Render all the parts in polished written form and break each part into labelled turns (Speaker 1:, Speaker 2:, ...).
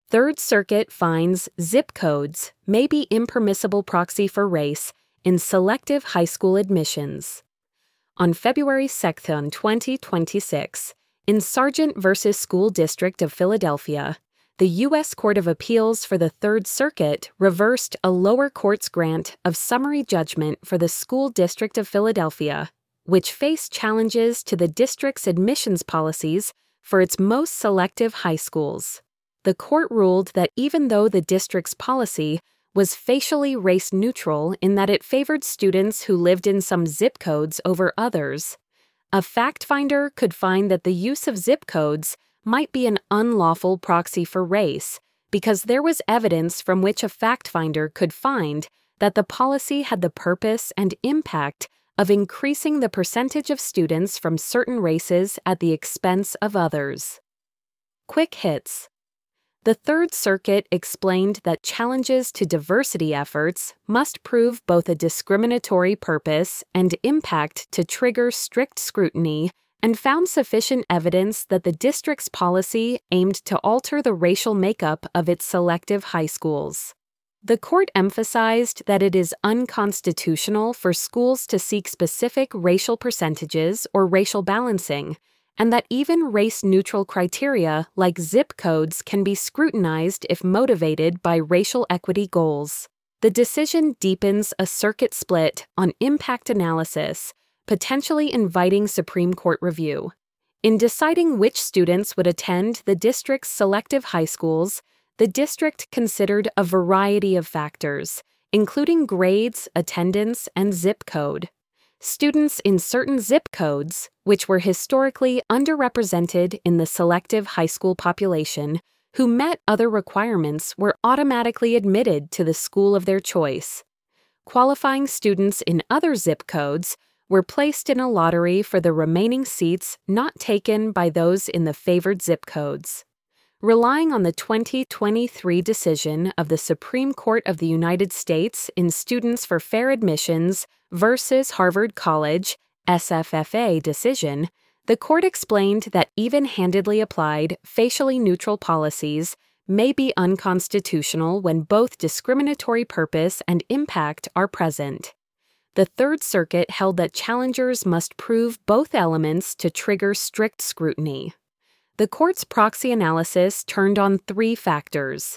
Speaker 1: Third Circuit finds zip codes may be impermissible proxy for race in selective high school admissions. On February 2, 2026, in Sargent v. School District of Philadelphia, the U.S. Court of Appeals for the Third Circuit reversed a lower court's grant of summary judgment for the School District of Philadelphia, which faced challenges to the district's admissions policies for its most selective high schools. The court ruled that even though the district's policy was facially race-neutral in that it favored students who lived in some zip codes over others, a fact-finder could find that the use of zip codes might be an unlawful proxy for race because there was evidence from which a fact-finder could find that the policy had the purpose and impact of increasing the percentage of students from certain races at the expense of others. Quick hits. The Third Circuit explained that challenges to diversity efforts must prove both a discriminatory purpose and impact to trigger strict scrutiny, and found sufficient evidence that the district's policy aimed to alter the racial makeup of its selective high schools. The court emphasized that it is unconstitutional for schools to seek specific racial percentages or racial balancing, and that even race-neutral criteria like zip codes can be scrutinized if motivated by racial equity goals. The decision deepens a circuit split on impact analysis, potentially inviting Supreme Court review. In deciding which students would attend the district's selective high schools, the district considered a variety of factors, including grades, attendance, and zip code. Students in certain zip codes, which were historically underrepresented in the selective high school population, who met other requirements were automatically admitted to the school of their choice. Qualifying students in other zip codes were placed in a lottery for the remaining seats not taken by those in the favored zip codes. Relying on the 2023 decision of the Supreme Court of the United States in Students for Fair Admissions versus Harvard College, SFFA decision, the court explained that even-handedly applied, facially neutral policies may be unconstitutional when both discriminatory purpose and impact are present. The Third Circuit held that challengers must prove both elements to trigger strict scrutiny. The court's proxy analysis turned on three factors.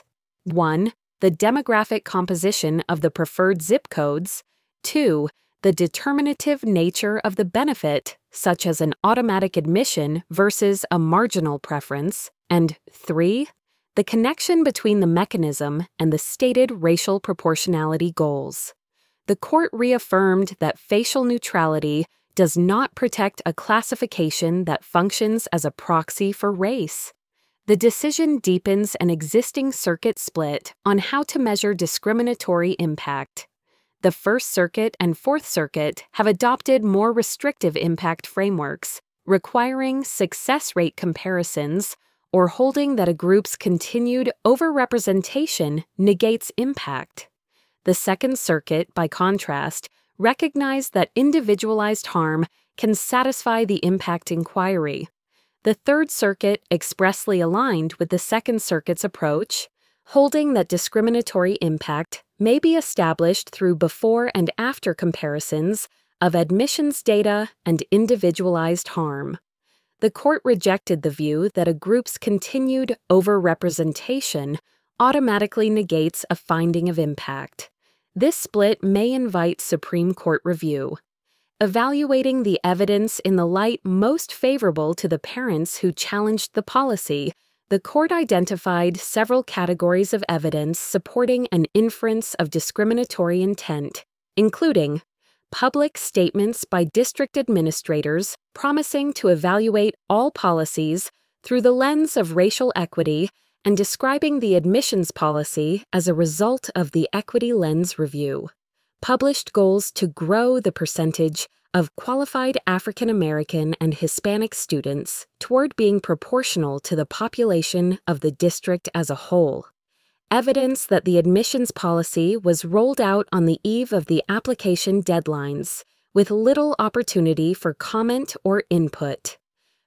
Speaker 1: 1. The demographic composition of the preferred zip codes. 2. The determinative nature of the benefit, such as an automatic admission versus a marginal preference. And 3. The connection between the mechanism and the stated racial proportionality goals. The court reaffirmed that facial neutrality does not protect a classification that functions as a proxy for race. The decision deepens an existing circuit split on how to measure discriminatory impact. The First Circuit and Fourth Circuit have adopted more restrictive impact frameworks, requiring success rate comparisons or holding that a group's continued overrepresentation negates impact. The Second Circuit, by contrast, recognized that individualized harm can satisfy the impact inquiry. The Third Circuit expressly aligned with the Second Circuit's approach, holding that discriminatory impact may be established through before and after comparisons of admissions data and individualized harm. The court rejected the view that a group's continued overrepresentation automatically negates a finding of impact. This split may invite Supreme Court review. Evaluating the evidence in the light most favorable to the parents who challenged the policy, the court identified several categories of evidence supporting an inference of discriminatory intent, including public statements by district administrators promising to evaluate all policies through the lens of racial equity and describing the admissions policy as a result of the Equity Lens review. Published goals to grow the percentage of qualified African American and Hispanic students toward being proportional to the population of the district as a whole. Evidence that the admissions policy was rolled out on the eve of the application deadlines, with little opportunity for comment or input.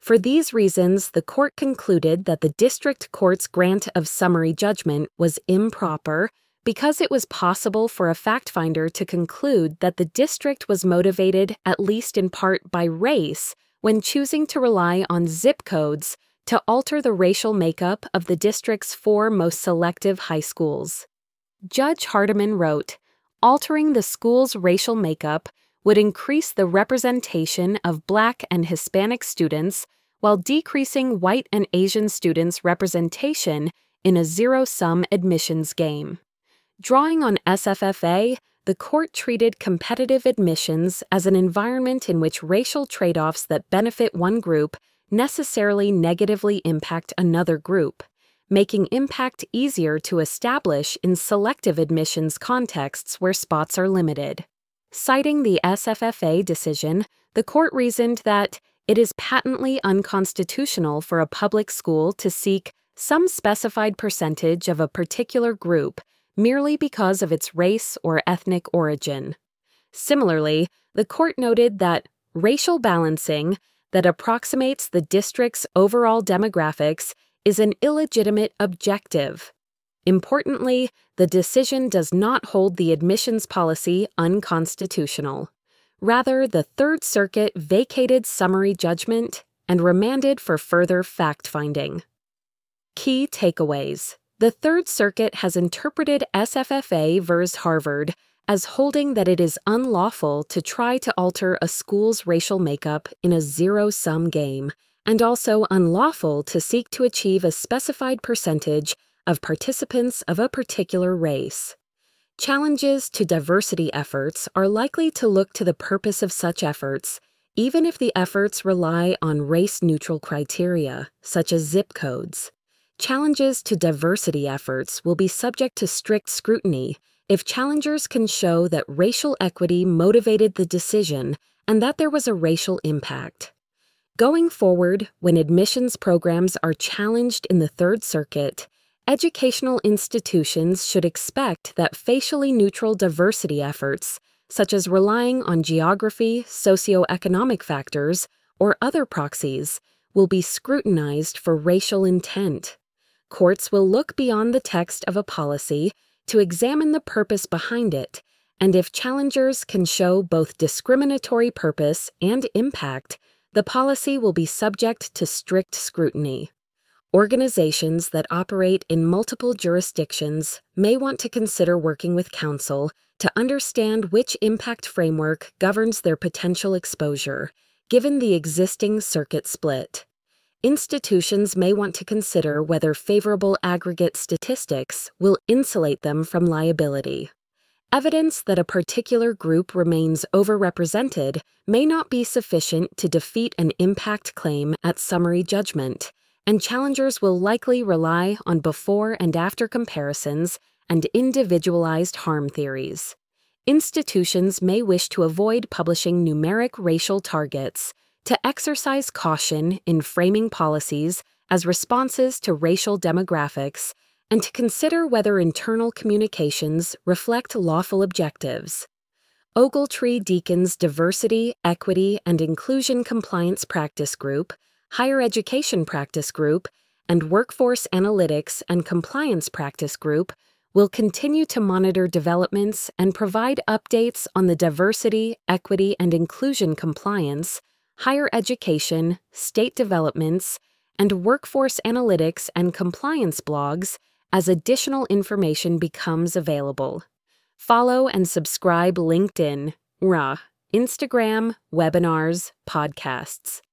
Speaker 1: For these reasons, the court concluded that the district court's grant of summary judgment was improper because it was possible for a fact finder to conclude that the district was motivated, at least in part, by race when choosing to rely on zip codes to alter the racial makeup of the district's 4 most selective high schools. Judge Hardiman wrote, "Altering the school's racial makeup would increase the representation of Black and Hispanic students while decreasing white and Asian students' representation in a zero-sum admissions game." Drawing on SFFA, the court treated competitive admissions as an environment in which racial trade-offs that benefit one group necessarily negatively impact another group, making impact easier to establish in selective admissions contexts where spots are limited. Citing the SFFA decision, the court reasoned that it is patently unconstitutional for a public school to seek some specified percentage of a particular group merely because of its race or ethnic origin. Similarly, the court noted that racial balancing that approximates the district's overall demographics is an illegitimate objective. Importantly, the decision does not hold the admissions policy unconstitutional. Rather, the Third Circuit vacated summary judgment and remanded for further fact-finding. Key takeaways. The Third Circuit has interpreted SFFA v. Harvard as holding that it is unlawful to try to alter a school's racial makeup in a zero-sum game, and also unlawful to seek to achieve a specified percentage of participants of a particular race. Challenges to diversity efforts are likely to look to the purpose of such efforts, even if the efforts rely on race-neutral criteria, such as zip codes. Challenges to diversity efforts will be subject to strict scrutiny if challengers can show that racial equity motivated the decision and that there was a racial impact. Going forward, when admissions programs are challenged in the Third Circuit, educational institutions should expect that facially neutral diversity efforts, such as relying on geography, socioeconomic factors, or other proxies, will be scrutinized for racial intent. Courts will look beyond the text of a policy to examine the purpose behind it, and if challengers can show both discriminatory purpose and impact, the policy will be subject to strict scrutiny. Organizations that operate in multiple jurisdictions may want to consider working with counsel to understand which impact framework governs their potential exposure, given the existing circuit split. Institutions may want to consider whether favorable aggregate statistics will insulate them from liability. Evidence that a particular group remains overrepresented may not be sufficient to defeat an impact claim at summary judgment, and challengers will likely rely on before and after comparisons and individualized harm theories. Institutions may wish to avoid publishing numeric racial targets, to exercise caution in framing policies as responses to racial demographics, and to consider whether internal communications reflect lawful objectives. Ogletree-Deacon's Diversity, Equity, and Inclusion Compliance Practice Group, Higher Education Practice Group, and Workforce Analytics and Compliance Practice Group will continue to monitor developments and provide updates on the diversity, equity, and inclusion compliance, higher education, state developments, and workforce analytics and compliance blogs as additional information becomes available. Follow and subscribe LinkedIn, Instagram, webinars, podcasts.